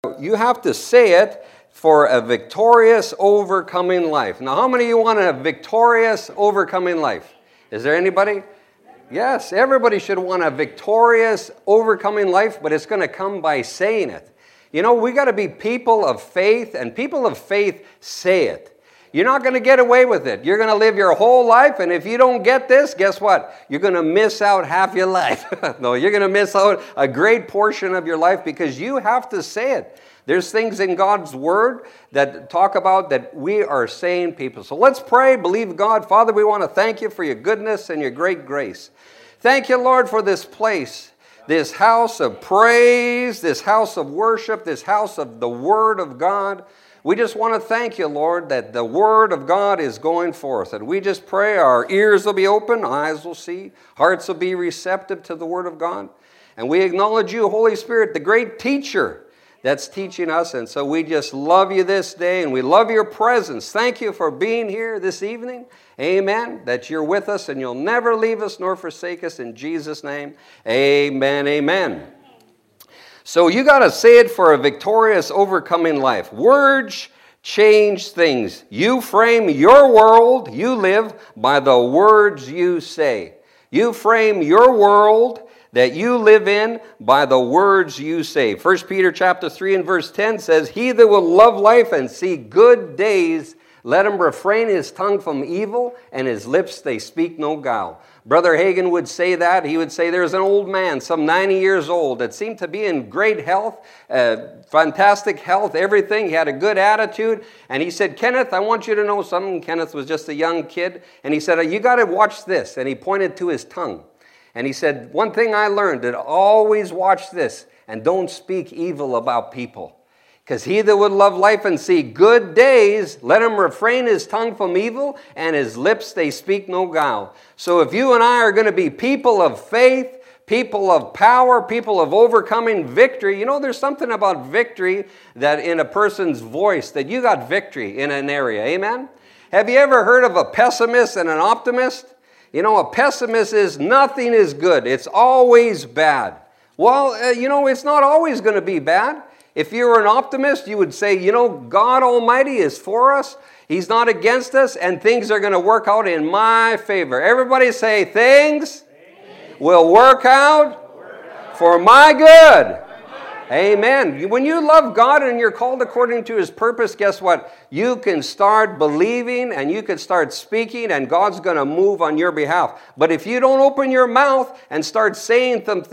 You have to say it for a victorious, overcoming life. Now, how many of you want a victorious, overcoming life? Is there anybody? Yes, everybody should want a victorious, overcoming life, but it's going to come by saying it. You know, we got to be people of faith, and people of faith say it. You're not going to get away with it. You're going to live your whole life, and if you don't get this, guess what? You're going to miss out half your life. No, you're going to miss out a great portion of your life because you have to say it. There's things in God's Word that talk about that we are saying people. So let's pray, believe God. Father, we want to thank you for your goodness and your great grace. Thank you, Lord, for this place, this house of praise, this house of worship, this house of the Word of God. We just want to thank you, Lord, that the Word of God is going forth. And we just pray our ears will be open, eyes will see, hearts will be receptive to the Word of God. And we acknowledge you, Holy Spirit, the great teacher that's teaching us. And so we just love you this day, and we love your presence. Thank you for being here this evening. Amen. That you're with us, and you'll never leave us nor forsake us. In Jesus' name, amen, amen. So you got to say it for a victorious, overcoming life. Words change things. You frame your world, you live by the words you say. You frame your world that you live in by the words you say. 1 Peter chapter 3 and verse 10 says, "He that will love life and see good days, let him refrain his tongue from evil, and his lips they speak no guile." Brother Hagin would say that. He would say there's an old man, some 90 years old, that seemed to be in great health, fantastic health, everything. He had a good attitude. And he said, "Kenneth, I want you to know something." Kenneth was just a young kid. And he said, "You got to watch this." And he pointed to his tongue. And he said, "One thing I learned, that always watch this and don't speak evil about people. Because he that would love life and see good days, let him refrain his tongue from evil, and his lips they speak no guile." So if you and I are going to be people of faith, people of power, people of overcoming victory, you know, there's something about victory that in a person's voice, that you got victory in an area. Amen? Have you ever heard of a pessimist and an optimist? You know, a pessimist is nothing is good. It's always bad. Well, you know, it's not always going to be bad. If you were an optimist, you would say, you know, God Almighty is for us. He's not against us, and things are going to work out in my favor. Everybody say, things will work out for my good. Amen. When you love God and you're called according to His purpose, guess what? You can start believing and you can start speaking, and God's going to move on your behalf. But if you don't open your mouth and start saying some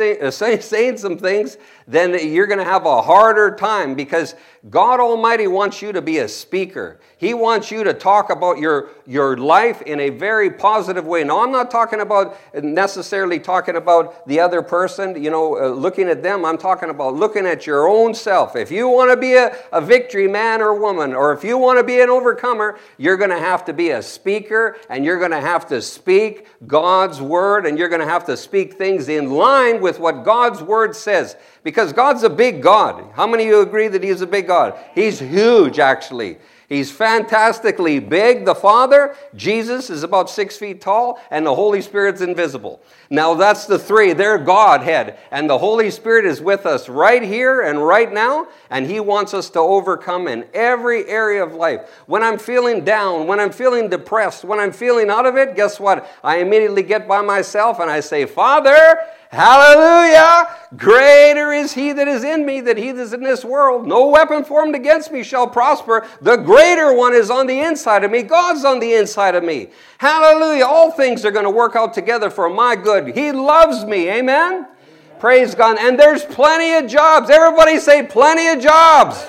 things, then you're going to have a harder time, because God Almighty wants you to be a speaker. He wants you to talk about your life in a very positive way. Now, I'm not talking about necessarily talking about the other person, you know, looking at them. I'm talking about looking at your own self. If you want to be a victory man or woman, or if you want to be an overcomer, you're going to have to be a speaker, and you're going to have to speak God's word, and you're going to have to speak things in line with what God's word says. Because God's a big God. How many of you agree that He's a big God? He's huge, actually. He's fantastically big. The Father, Jesus, is about 6 feet tall, and the Holy Spirit's invisible. Now, that's the three. They're Godhead. And the Holy Spirit is with us right here and right now, and He wants us to overcome in every area of life. When I'm feeling down, when I'm feeling depressed, when I'm feeling out of it, guess what? I immediately get by myself and I say, "Father, hallelujah! Greater is He that is in me than he that is in this world. No weapon formed against me shall prosper. The greater one is on the inside of me. God's on the inside of me. Hallelujah! All things are going to work out together for my good. He loves me." Amen? Praise God. And there's plenty of jobs. Everybody say plenty of jobs.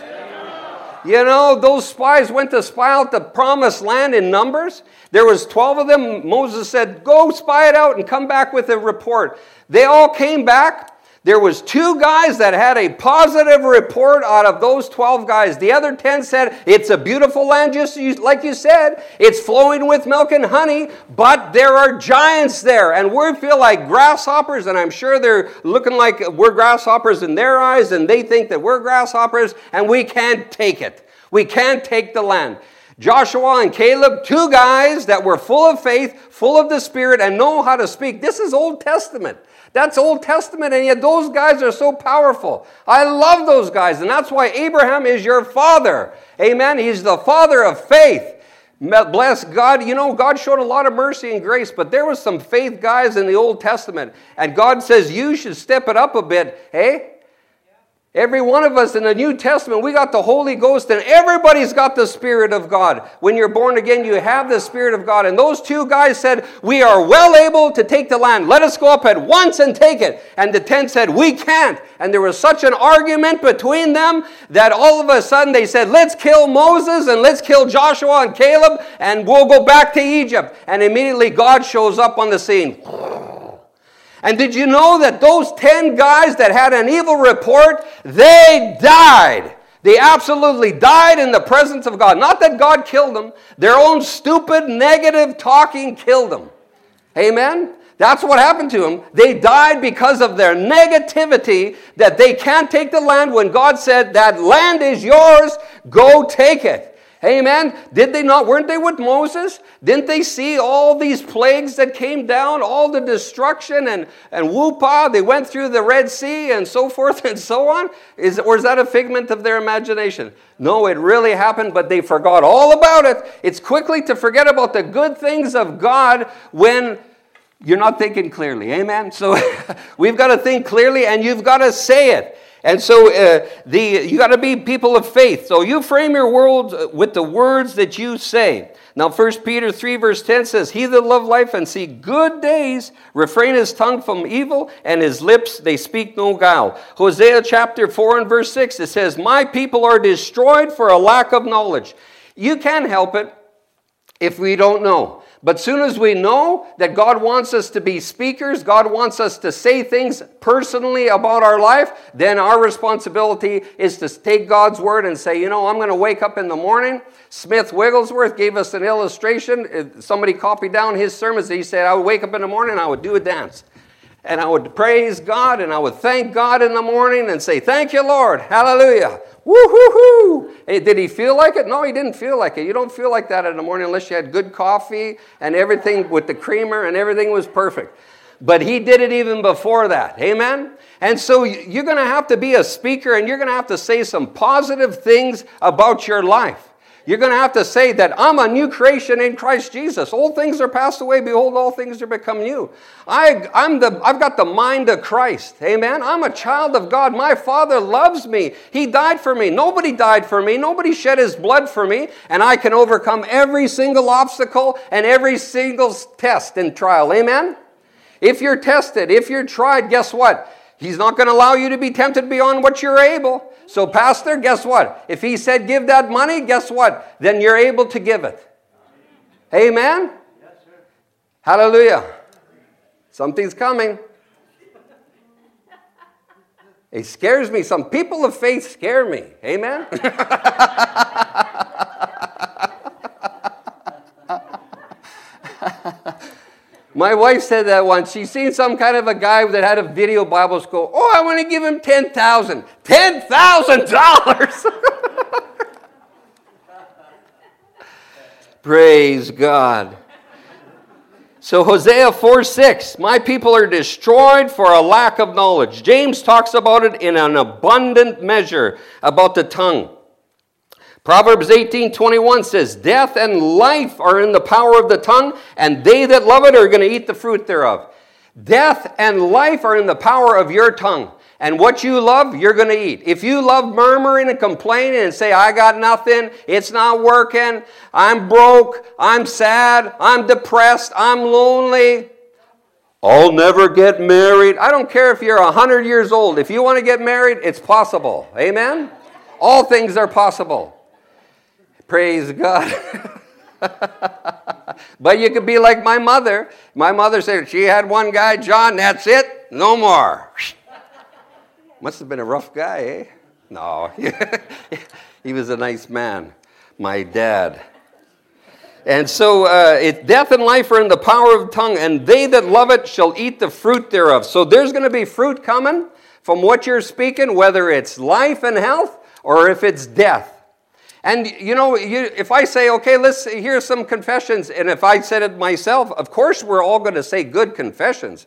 You know, those spies went to spy out the promised land in Numbers. There was 12 of them. Moses said, "Go spy it out and come back with a report." They all came back. There was 2 guys that had a positive report out of those 12 guys. The other 10 said, "It's a beautiful land, just like you said. It's flowing with milk and honey, but there are giants there. And we feel like grasshoppers," and I'm sure they're looking like we're grasshoppers in their eyes, and they think that we're grasshoppers, and we can't take it. We can't take the land. Joshua and Caleb, 2 guys that were full of faith, full of the Spirit, and know how to speak. This is Old Testament. That's Old Testament, and yet those guys are so powerful. I love those guys, and that's why Abraham is your father. Amen? He's the father of faith. Bless God. You know, God showed a lot of mercy and grace, but there was some faith guys in the Old Testament, and God says you should step it up a bit. Hey? Every one of us in the New Testament, we got the Holy Ghost, and everybody's got the Spirit of God. When you're born again, you have the Spirit of God. And those two guys said, we are well able to take the land. Let us go up at once and take it. And the 10 said, we can't. And there was such an argument between them that all of a sudden they said, let's kill Moses and let's kill Joshua and Caleb, and we'll go back to Egypt. And immediately God shows up on the scene. And did you know that those 10 guys that had an evil report, they died. They absolutely died in the presence of God. Not that God killed them. Their own stupid, negative talking killed them. Amen? That's what happened to them. They died because of their negativity that they can't take the land when God said, that land is yours, go take it. Amen. Did they not? Weren't they with Moses? Didn't they see all these plagues that came down, all the destruction and whoopah? They went through the Red Sea and so forth and so on. Or is that a figment of their imagination? No, it really happened, but they forgot all about it. It's quickly to forget about the good things of God when you're not thinking clearly. Amen. So we've got to think clearly, and you've got to say it. And so you got to be people of faith. So you frame your world with the words that you say. Now 1 Peter 3 verse 10 says, he that love life and see good days, refrain his tongue from evil, and his lips, they speak no guile. Hosea chapter 4 and verse 6, it says, my people are destroyed for a lack of knowledge. You can't help it if we don't know. But soon as we know that God wants us to be speakers, God wants us to say things personally about our life, then our responsibility is to take God's word and say, you know, I'm going to wake up in the morning. Smith Wigglesworth gave us an illustration. Somebody copied down his sermons. He said, I would wake up in the morning and I would do a dance. And I would praise God and I would thank God in the morning and say, thank you, Lord. Hallelujah. Woo-hoo-hoo. Hey, did he feel like it? No, he didn't feel like it. You don't feel like that in the morning unless you had good coffee and everything with the creamer and everything was perfect. But he did it even before that. Amen? And so you're going to have to be a speaker, and you're going to have to say some positive things about your life. You're going to have to say that I'm a new creation in Christ Jesus. Old things are passed away. Behold, all things are become new. I've got the mind of Christ. Amen? I'm a child of God. My Father loves me. He died for me. Nobody died for me. Nobody shed his blood for me. And I can overcome every single obstacle and every single test and trial. Amen? If you're tested, if you're tried, guess what? He's not going to allow you to be tempted beyond what you're able. So, Pastor, guess what? If he said give that money, guess what? Then you're able to give it. Amen? Yes, sir. Hallelujah. Something's coming. It scares me. Some people of faith scare me. Amen? My wife said that once. She's seen some kind of a guy that had a video Bible school. Oh, I want to give him $10,000. $10,000! Praise God. So Hosea 4:6, my people are destroyed for a lack of knowledge. James talks about it in an abundant measure about the tongue. Proverbs 18:21 says, death and life are in the power of the tongue, and they that love it are going to eat the fruit thereof. Death and life are in the power of your tongue. And what you love, you're going to eat. If you love murmuring and complaining and say, I got nothing, it's not working, I'm broke, I'm sad, I'm depressed, I'm lonely, I'll never get married. I don't care if you're 100 years old. If you want to get married, it's possible. Amen? All things are possible. Praise God. But you could be like my mother. My mother said she had one guy, John, that's it, no more. Must have been a rough guy, eh? No. He was a nice man, my dad. And so death and life are in the power of the tongue, and they that love it shall eat the fruit thereof. So there's going to be fruit coming from what you're speaking, whether it's life and health or if it's death. And, you know, if I say, okay, here's some confessions, and if I said it myself, of course we're all going to say good confessions.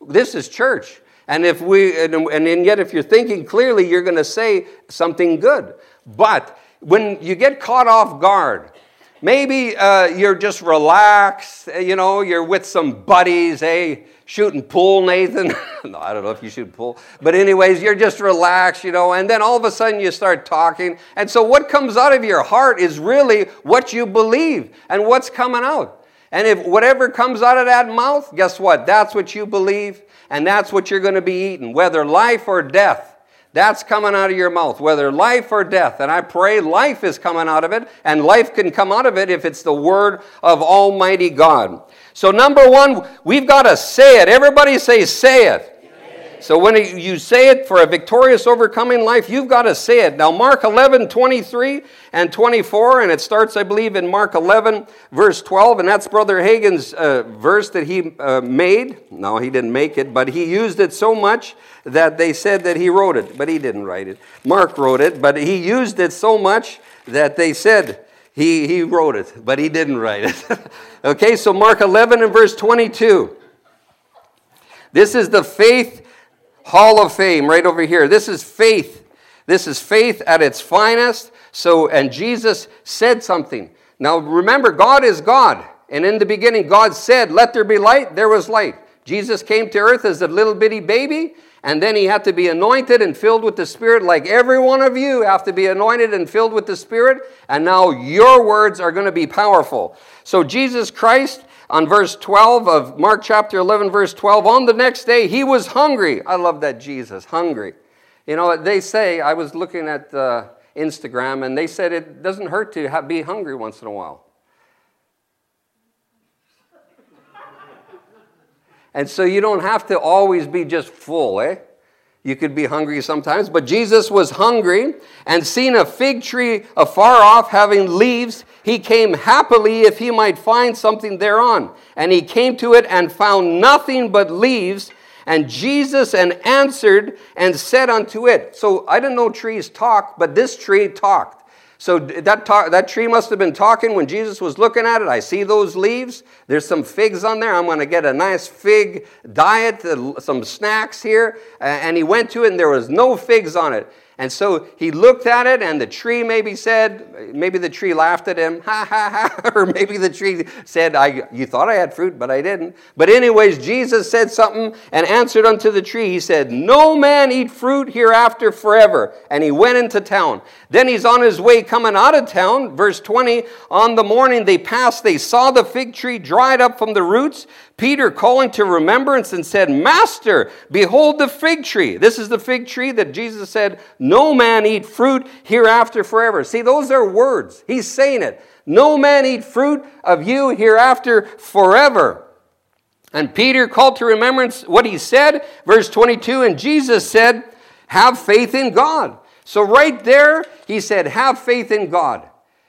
This is church. And yet if you're thinking clearly, you're going to say something good. But when you get caught off guard, maybe you're just relaxed, you're with some buddies, shooting pool, Nathan. No, I don't know if you shoot pool. But anyways, you're just relaxed, and then all of a sudden you start talking. And so what comes out of your heart is really what you believe and what's coming out. And if whatever comes out of that mouth, guess what? That's what you believe, and that's what you're going to be eating, whether life or death. That's coming out of your mouth, whether life or death. And I pray life is coming out of it, and life can come out of it if it's the word of Almighty God. So number one, we've got to say it. Everybody say it. So when you say it for a victorious overcoming life, you've got to say it. Now Mark 11:23 and 24, and it starts, I believe, in Mark 11, verse 12, and that's Brother Hagin's verse that he made. No, he didn't make it, but he used it so much that they said that he wrote it, but he didn't write it. Mark wrote it, but he used it so much that they said he wrote it, but he didn't write it. Okay, so Mark 11 and verse 22. This is the faith Hall of Fame right over here. This is faith. This is faith at its finest. And Jesus said something. Now remember, God is God. And in the beginning, God said, "Let there be light." There was light. Jesus came to earth as a little bitty baby. And then he had to be anointed and filled with the Spirit, like every one of you have to be anointed and filled with the Spirit. And now your words are going to be powerful. So Jesus Christ, on verse 12 of Mark chapter 11, verse 12, on the next day, he was hungry. I love that, Jesus, hungry. They say, I was looking at Instagram, and they said it doesn't hurt to be hungry once in a while. And so you don't have to always be just full, You could be hungry sometimes. But Jesus was hungry, and seeing a fig tree afar off having leaves, he came happily if he might find something thereon. And he came to it and found nothing but leaves. And Jesus answered and said unto it. So I didn't know trees talk, but this tree talked. So that tree must have been talking when Jesus was looking at it. I see those leaves. There's some figs on there. I'm going to get a nice fig diet, some snacks here. And he went to it, and there was no figs on it. And so he looked at it, and the tree maybe the tree laughed at him, ha, ha, ha. Or maybe the tree said, you thought I had fruit, but I didn't. But anyways, Jesus said something and answered unto the tree. He said, no man eat fruit hereafter forever. And he went into town. Then he's on his way coming out of town. Verse 20, on the morning they saw the fig tree dried up from the roots. Peter, calling to remembrance, and said, Master, behold the fig tree. This is the fig tree that Jesus said, no man eat fruit hereafter forever. See, those are words. He's saying it. No man eat fruit of you hereafter forever. And Peter called to remembrance what he said. Verse 22, and Jesus said, have faith in God. So right there, he said, have faith in God.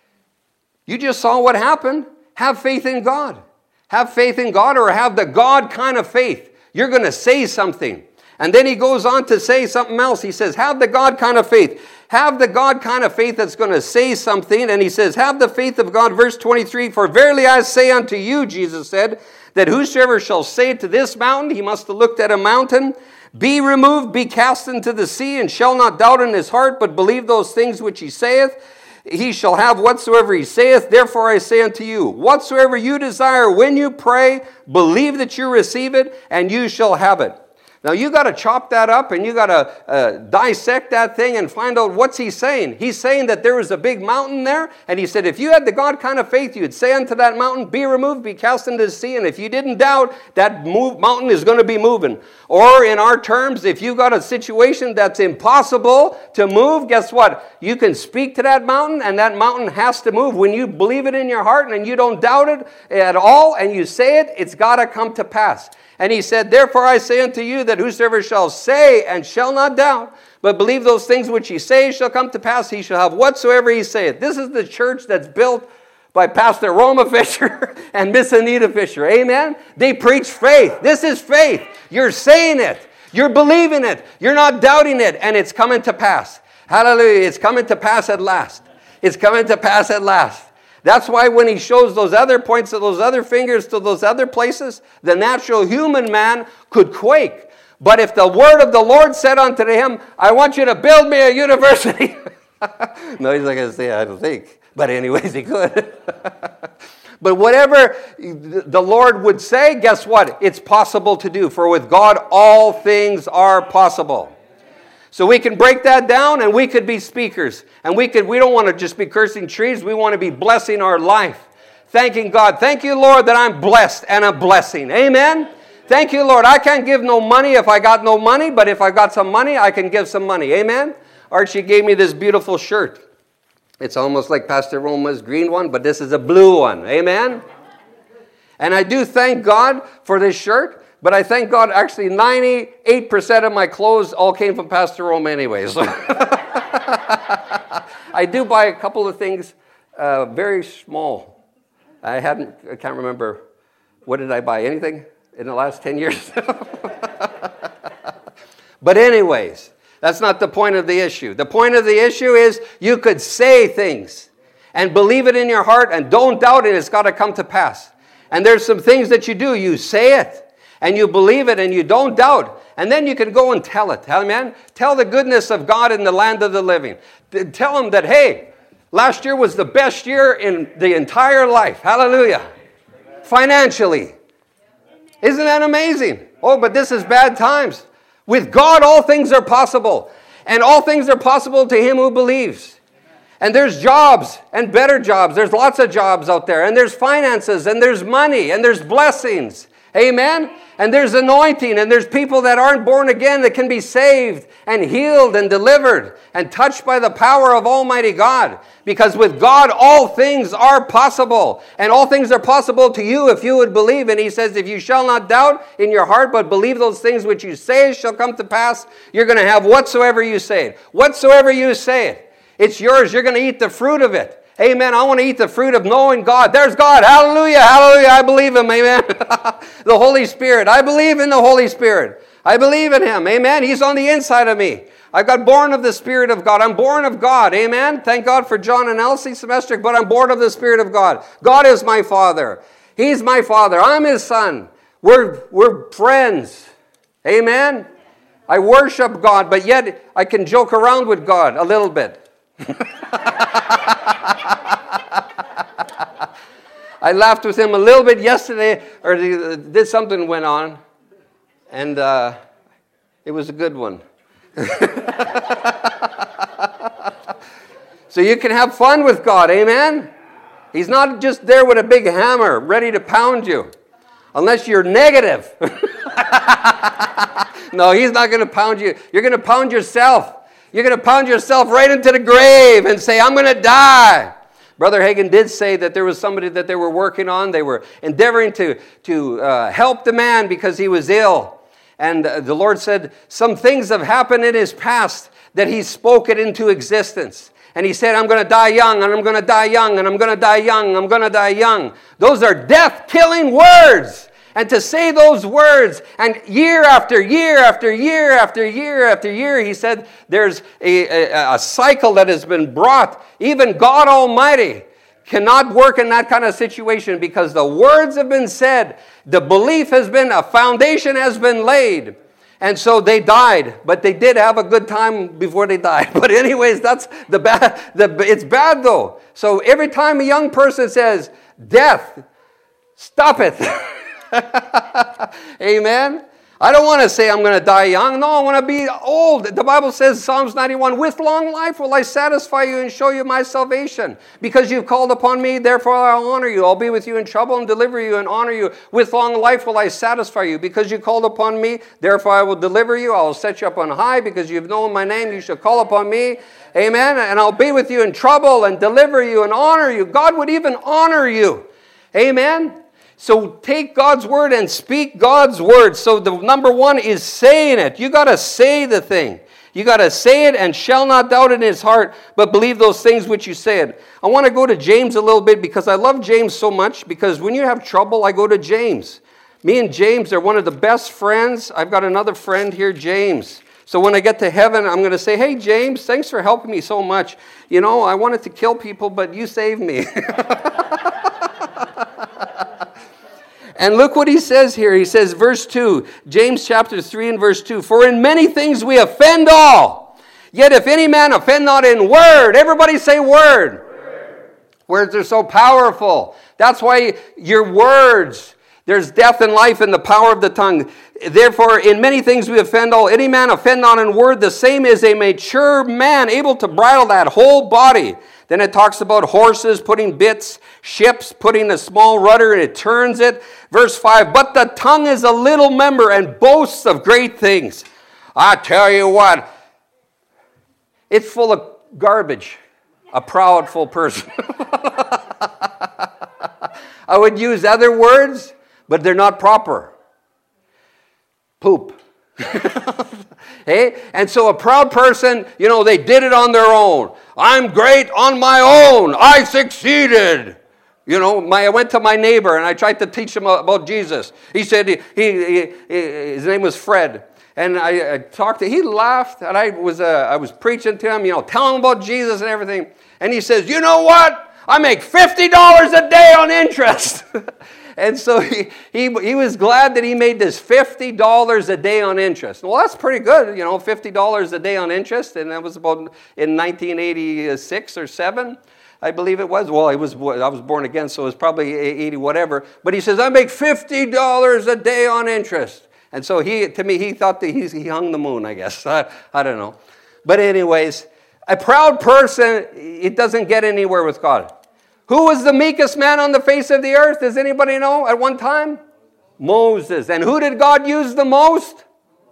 You just saw what happened. Have faith in God. Have faith in God, or have the God kind of faith. You're going to say something. And then he goes on to say something else. He says, have the God kind of faith. Have the God kind of faith that's going to say something. And he says, have the faith of God. Verse 23, for verily I say unto you, Jesus said, that whosoever shall say to this mountain, he must have looked at a mountain, be removed, be cast into the sea, and shall not doubt in his heart, but believe those things which he saith, he shall have whatsoever he saith. Therefore I say unto you, whatsoever you desire when you pray, believe that you receive it, and you shall have it. Now you got to chop that up, and you got to dissect that thing and find out what's he saying. He's saying that there was a big mountain there, and he said if you had the God kind of faith, you'd say unto that mountain, be removed, be cast into the sea, and if you didn't doubt, that mountain is going to be moving. Or in our terms, if you've got a situation that's impossible to move, guess what? You can speak to that mountain, and that mountain has to move. When you believe it in your heart and you don't doubt it at all, and you say it, it's got to come to pass. And he said, therefore I say unto you that whosoever shall say and shall not doubt, but believe those things which he says shall come to pass, he shall have whatsoever he saith. This is the church that's built by Pastor Roma Fisher and Miss Anita Fisher. Amen? They preach faith. This is faith. You're saying it. You're believing it. You're not doubting it. And it's coming to pass. Hallelujah. It's coming to pass at last. It's coming to pass at last. That's why when he shows those other points of those other fingers to those other places, the natural human man could quake. But if the word of the Lord said unto him, I want you to build me a university. No, he's not going to say, I don't think. But anyways, he could. But whatever the Lord would say, guess what? It's possible to do. For with God, all things are possible. So we can break that down and we could be speakers. And we don't want to just be cursing trees. We want to be blessing our life. Thanking God. Thank you, Lord, that I'm blessed and a blessing. Amen? Thank you, Lord. I can't give no money if I got no money. But if I got some money, I can give some money. Amen? Archie gave me this beautiful shirt. It's almost like Pastor Roma's green one, but this is a blue one. Amen? And I do thank God for this shirt. But I thank God, actually 98% of my clothes all came from Pastor Rome anyways. I do buy a couple of things very small. I can't remember, what did I buy? Anything in the last 10 years? But anyways, that's not the point of the issue. The point of the issue is you could say things and believe it in your heart and don't doubt it. It's got to come to pass. And there's some things that you do. You say it. And you believe it and you don't doubt. And then you can go and tell it. Amen? Tell the goodness of God in the land of the living. Tell them that, hey, last year was the best year in the entire life. Hallelujah. Financially. Isn't that amazing? Oh, but this is bad times. With God, all things are possible. And all things are possible to him who believes. And there's jobs and better jobs. There's lots of jobs out there. And there's finances and there's money and there's blessings. Amen? And there's anointing, and there's people that aren't born again that can be saved and healed and delivered and touched by the power of Almighty God. Because with God, all things are possible. And all things are possible to you if you would believe. And he says, if you shall not doubt in your heart, but believe those things which you say shall come to pass, you're going to have whatsoever you say it. Whatsoever you say it. It's yours. You're going to eat the fruit of it. Amen. I want to eat the fruit of knowing God. There's God. Hallelujah. Hallelujah. I believe him. Amen. The Holy Spirit. I believe in the Holy Spirit. I believe in him. Amen. He's on the inside of me. I got born of the Spirit of God. I'm born of God. Amen. Thank God for John and Elsie semester, but I'm born of the Spirit of God. God is my Father. He's my Father. I'm his son. We're friends. Amen. I worship God, but yet I can joke around with God a little bit. I laughed with him a little bit yesterday, or did something went on, and it was a good one. So you can have fun with God, amen? He's not just there with a big hammer ready to pound you, unless you're negative. No, he's not going to pound you. You're going to pound yourself. You're going to pound yourself right into the grave and say, I'm going to die. Brother Hagin did say that there was somebody that they were working on. They were endeavoring to help the man because he was ill. And the Lord said, some things have happened in his past that he spoke it into existence. And he said, I'm going to die young, and I'm going to die young, and I'm going to die young, and I'm going to die young. Those are death-killing words. And to say those words, and year after year after year after year after year, he said there's a cycle that has been brought. Even God Almighty cannot work in that kind of situation because the words have been said, the belief has been, a foundation has been laid. And so they died, but they did have a good time before they died. But anyways, that's the bad. It's bad though. So every time a young person says, death, stop it. Amen. I don't want to say I'm going to die young. No, I want to be old. The Bible says, Psalms 91, with long life will I satisfy you and show you my salvation. Because you've called upon me, therefore I'll honor you. I'll be with you in trouble and deliver you and honor you. With long life will I satisfy you. Because you called upon me, therefore I will deliver you. I will set you up on high. Because you've known my name, you shall call upon me. Amen. And I'll be with you in trouble and deliver you and honor you. God would even honor you. Amen. So take God's word and speak God's word. So the number one is saying it. You got to say the thing. You got to say it and shall not doubt in his heart, but believe those things which you said. I want to go to James a little bit because I love James so much, because when you have trouble, I go to James. Me and James are one of the best friends. I've got another friend here, James. So when I get to heaven, I'm going to say, hey, James, thanks for helping me so much. You know, I wanted to kill people, but you saved me. And look what he says here. He says, verse 2, James chapter 3 and verse 2, for in many things we offend all. Yet if any man offend not in word, everybody say word. Words are so powerful. That's why your words, there's death and life in the power of the tongue. Therefore, in many things we offend all. Any man offend not in word, the same is a mature man, able to bridle that whole body. Then it talks about horses putting bits, ships putting a small rudder, and it turns it. Verse 5, but the tongue is a little member and boasts of great things. I tell you what, it's full of garbage, a proudful person. I would use other words, but they're not proper. Poop. Hey? And so a proud person, you know, they did it on their own. I'm great on my own. I succeeded. You know, I went to my neighbor and I tried to teach him about Jesus. He said, his name was Fred. And I talked to him. He laughed, and I was preaching to him, you know, telling him about Jesus and everything. And he says, you know what? I make $50 a day on interest. And so he was glad that he made this $50 a day on interest. Well, that's pretty good, you know, $50 a day on interest. And that was about in 1986 or 7, I believe it was. Well, I was born again, so it was probably 80 whatever. But he says, I make $50 a day on interest. And so he thought that he hung the moon, I guess. I don't know. But anyways, a proud person, it doesn't get anywhere with God. Who was the meekest man on the face of the earth? Does anybody know at one time? Moses. And who did God use the most?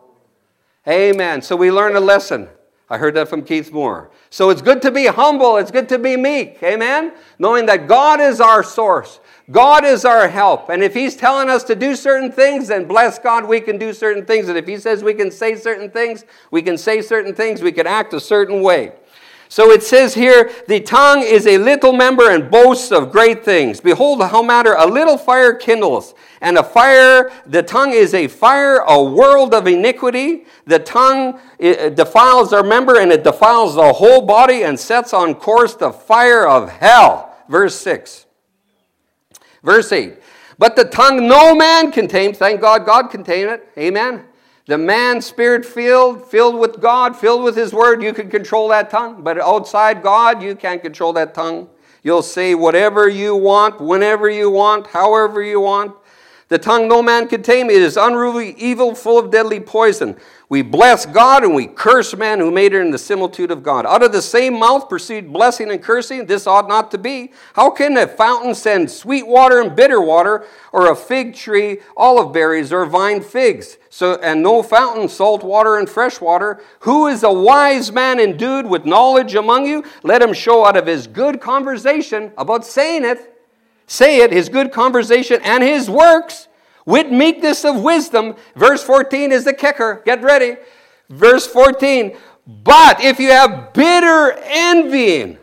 Amen. So we learned a lesson. I heard that from Keith Moore. So it's good to be humble. It's good to be meek. Amen. Knowing that God is our source. God is our help. And if He's telling us to do certain things, then bless God, we can do certain things. And if He says we can say certain things, we can say certain things. We can act a certain way. So it says here, the tongue is a little member and boasts of great things. Behold, how matter a little fire kindles, and the tongue is a fire, a world of iniquity. The tongue defiles our member, and it defiles the whole body, and sets on course the fire of hell. Verse 6. Verse 8. But the tongue no man can tame. Thank God, God can tame it. Amen. The man spirit-filled, filled with God, filled with His Word, you can control that tongue. But outside God, you can't control that tongue. You'll say whatever you want, whenever you want, however you want. The tongue no man can tame. It is unruly, evil, full of deadly poison. We bless God and we curse man who made it in the similitude of God. Out of the same mouth proceed blessing and cursing. This ought not to be. How can a fountain send sweet water and bitter water, or a fig tree olive berries, or vine figs? And no fountain salt water and fresh water. Who is a wise man endued with knowledge among you? Let him show out of his good conversation about saying it. Say it, his good conversation and his works, with meekness of wisdom. Verse 14 is the kicker. Get ready. Verse 14. But if you have bitter envying,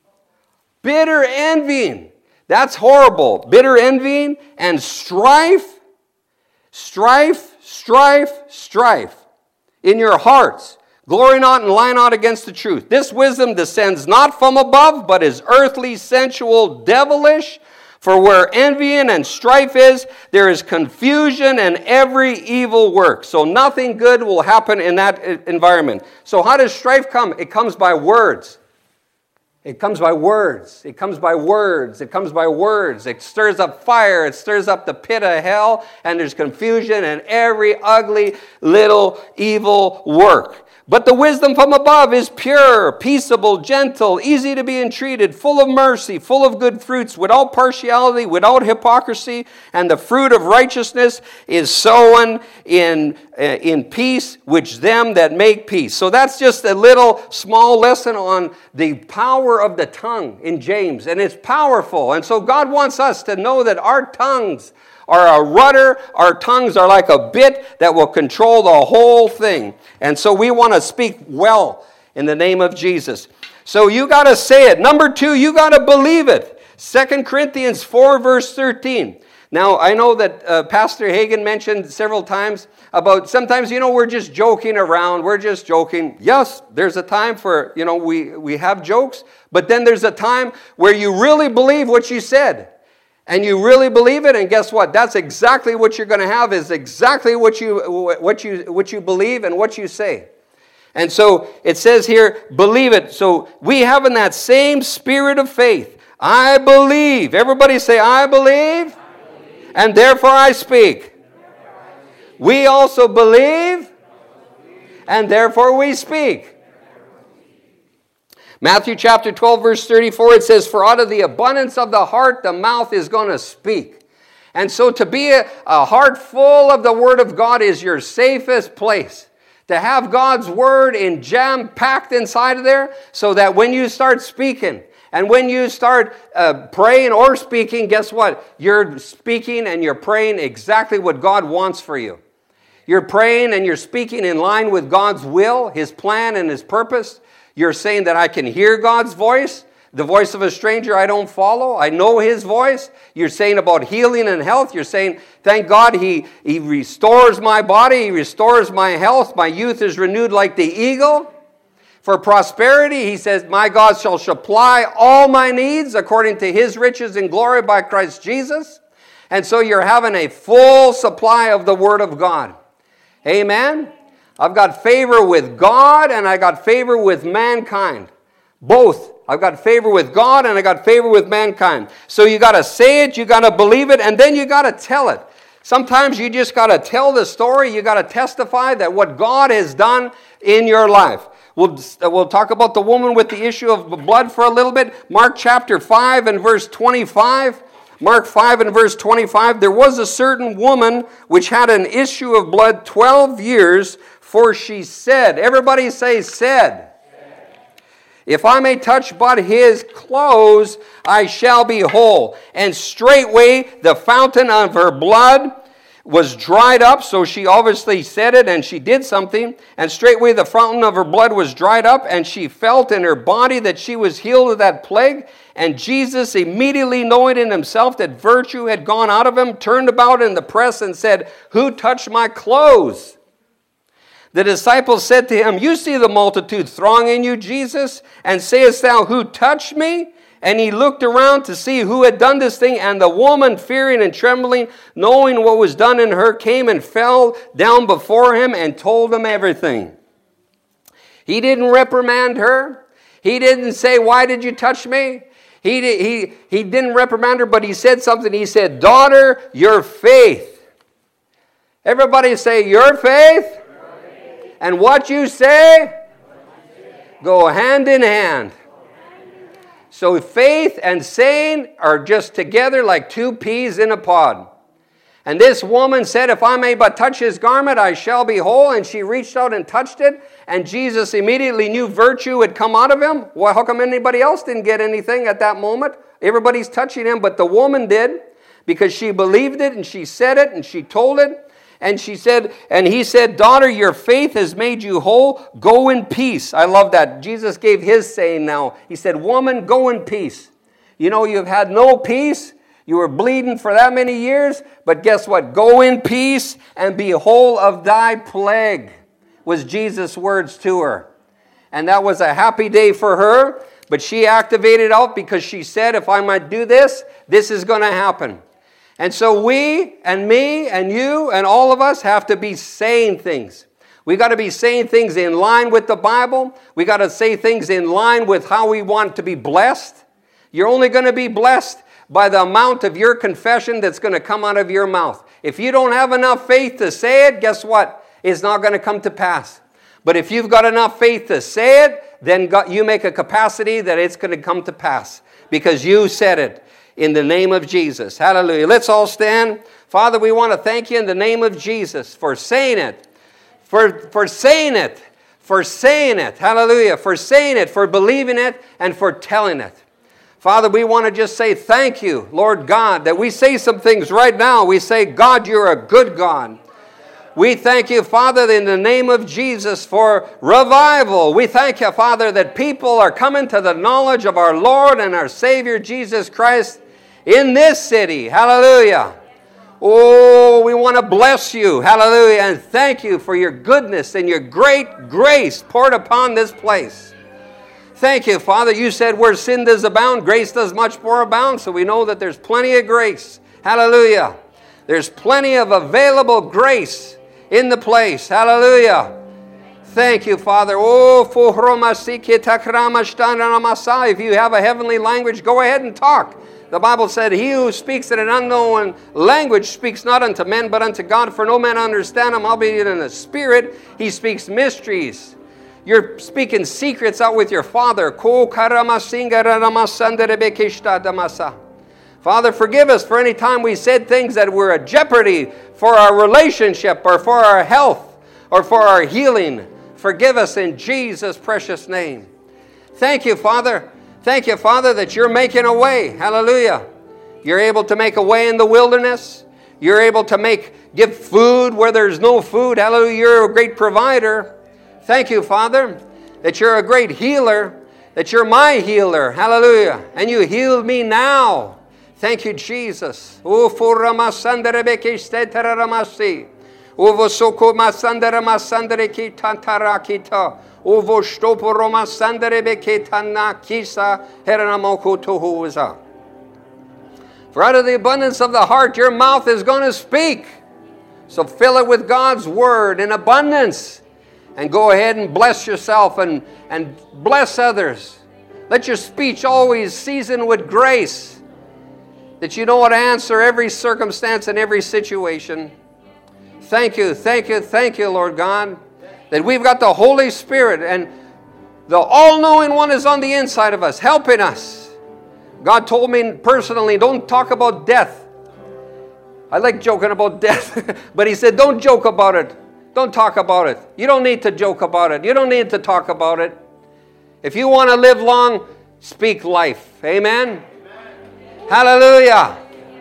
that's horrible. Bitter envying and strife in your hearts. Glory not and lie not against the truth. This wisdom descends not from above, but is earthly, sensual, devilish. For where envying and strife is, there is confusion and every evil work. So nothing good will happen in that environment. So how does strife come? It comes by words. It comes by words. It comes by words. It comes by words. It stirs up fire. It stirs up the pit of hell. And there's confusion and every ugly little evil work. But the wisdom from above is pure, peaceable, gentle, easy to be entreated, full of mercy, full of good fruits, without partiality, without hypocrisy. And the fruit of righteousness is sown in peace, which them that make peace. So that's just a little small lesson on the power of the tongue in James. And it's powerful. And so God wants us to know that our tongues are a rudder. Our tongues are like a bit that will control the whole thing. And so we want to speak well in the name of Jesus. So you got to say it. Number 2, you got to believe it. 2 Corinthians 4 verse 13. Now, I know that Pastor Hagen mentioned several times about sometimes, we're just joking around. We're just joking. Yes, there's a time for, we have jokes. But then there's a time where you really believe what you said. And you really believe it. And guess what? That's exactly what you're going to have is exactly what you believe and what you say. And so it says here, believe it. So we have in that same spirit of faith. I believe. Everybody say, I believe. And therefore I speak. We also believe, and therefore we speak. Matthew chapter 12, verse 34, it says, for out of the abundance of the heart, the mouth is going to speak. And so to be a heart full of the Word of God is your safest place. To have God's Word in jam-packed inside of there so that when you start speaking, and when you start praying or speaking, guess what? You're speaking and you're praying exactly what God wants for you. You're praying and you're speaking in line with God's will, His plan, and His purpose. You're saying that I can hear God's voice. The voice of a stranger I don't follow. I know His voice. You're saying about healing and health. You're saying, thank God He restores my body. He restores my health. My youth is renewed like the eagle. For prosperity, He says, my God shall supply all my needs according to His riches and glory by Christ Jesus. And so you're having a full supply of the Word of God. Amen? I've got favor with God and I got favor with mankind. Both. I've got favor with God and I got favor with mankind. So you got to say it, you got to believe it, and then you got to tell it. Sometimes you just got to tell the story. You got to testify that what God has done in your life. We'll talk about the woman with the issue of blood for a little bit. Mark chapter 5 and verse 25. Mark 5 and verse 25. There was a certain woman which had an issue of blood 12 years, for she said, everybody say said. If I may touch but His clothes, I shall be whole. And straightway the fountain of her blood was dried up. So she obviously said it and she did something. And straightway the fountain of her blood was dried up, and she felt in her body that she was healed of that plague. And Jesus, immediately knowing in Himself that virtue had gone out of Him, turned about in the press and said, who touched my clothes? The disciples said to Him, you see the multitude thronging you, Jesus, and sayest thou, who touched me? And He looked around to see who had done this thing. And the woman, fearing and trembling, knowing what was done in her, came and fell down before Him and told Him everything. He didn't reprimand her. He didn't say, why did you touch me? He didn't reprimand her, but He said something. He said, daughter, your faith. Everybody say, your faith. And what you say, go hand in hand. So faith and saying are just together like two peas in a pod. And this woman said, if I may but touch His garment, I shall be whole. And she reached out and touched it. And Jesus immediately knew virtue had come out of Him. Well, how come anybody else didn't get anything at that moment? Everybody's touching Him, but the woman did, because she believed it and she said it and she told it. And she said, and He said, daughter, your faith has made you whole. Go in peace. I love that. Jesus gave His saying now. He said, woman, go in peace. You've had no peace. You were bleeding for that many years. But guess what? Go in peace and be whole of thy plague, was Jesus' words to her. And that was a happy day for her. But she activated out because she said, if I might do this, this is going to happen. And so we and me and you and all of us have to be saying things. We got to be saying things in line with the Bible. We got to say things in line with how we want to be blessed. You're only going to be blessed by the amount of your confession that's going to come out of your mouth. If you don't have enough faith to say it, guess what? It's not going to come to pass. But if you've got enough faith to say it, then you make a capacity that it's going to come to pass because you said it. In the name of Jesus. Hallelujah. Let's all stand. Father, we want to thank You in the name of Jesus for saying it. For saying it. For saying it. Hallelujah. For saying it. For believing it. And for telling it. Father, we want to just say thank You, Lord God, that we say some things right now. We say, God, You're a good God. We thank You, Father, in the name of Jesus for revival. We thank You, Father, that people are coming to the knowledge of our Lord and our Savior, Jesus Christ, in this city. Hallelujah. Oh, we want to bless you. Hallelujah. And thank you for your goodness and your great grace poured upon this place. Thank you, Father. You said where sin does abound, grace does much more abound. So we know that there's plenty of grace. Hallelujah. There's plenty of available grace in the place. Hallelujah. Thank you, Father. Oh, if you have a heavenly language, go ahead and talk. The Bible said, he who speaks in an unknown language speaks not unto men, but unto God, for no man understand him, albeit in the Spirit he speaks mysteries. You're speaking secrets out with your Father. Father, forgive us for any time we said things that were a jeopardy for our relationship or for our health or for our healing. Forgive us in Jesus' precious name. Thank you, Father. Thank you, Father, that you're making a way. Hallelujah. You're able to make a way in the wilderness. You're able to give food where there's no food. Hallelujah. You're a great provider. Thank you, Father, that you're a great healer, that you're my healer. Hallelujah. And you healed me now. Thank you, Jesus. For out of the abundance of the heart, your mouth is going to speak. So fill it with God's word in abundance. And go ahead and bless yourself and bless others. Let your speech always season with grace, that you know how to answer every circumstance and every situation. Thank you, thank you, thank you, Lord God, that we've got the Holy Spirit and the all-knowing one is on the inside of us, helping us. God told me personally, don't talk about death. I like joking about death, but he said, don't joke about it. Don't talk about it. You don't need to joke about it. You don't need to talk about it. If you want to live long, speak life. Amen? Hallelujah.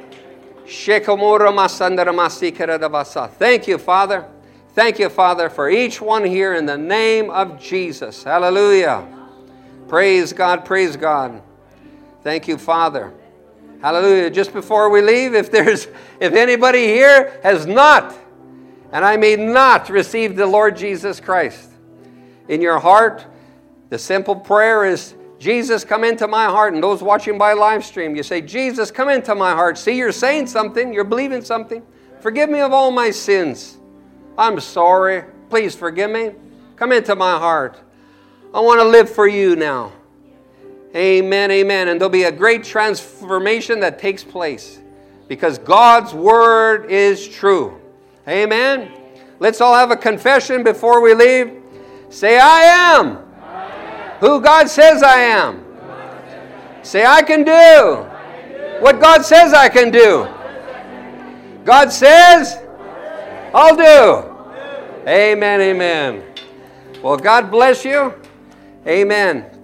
Thank you, Father. Thank you, Father, for each one here in the name of Jesus. Hallelujah. Praise God, praise God. Thank you, Father. Hallelujah. Just before we leave, if anybody here has not, and I may not receive the Lord Jesus Christ in your heart, the simple prayer is, Jesus, come into my heart. And those watching by live stream, you say, Jesus, come into my heart. See, you're saying something. You're believing something. Forgive me of all my sins. I'm sorry. Please forgive me. Come into my heart. I want to live for you now. Amen, amen. And there'll be a great transformation that takes place because God's word is true. Amen. Let's all have a confession before we leave. Say, I am who God says I am. Say, I can do what God says I can do. God says, I'll do. Amen, amen. Well, God bless you. Amen.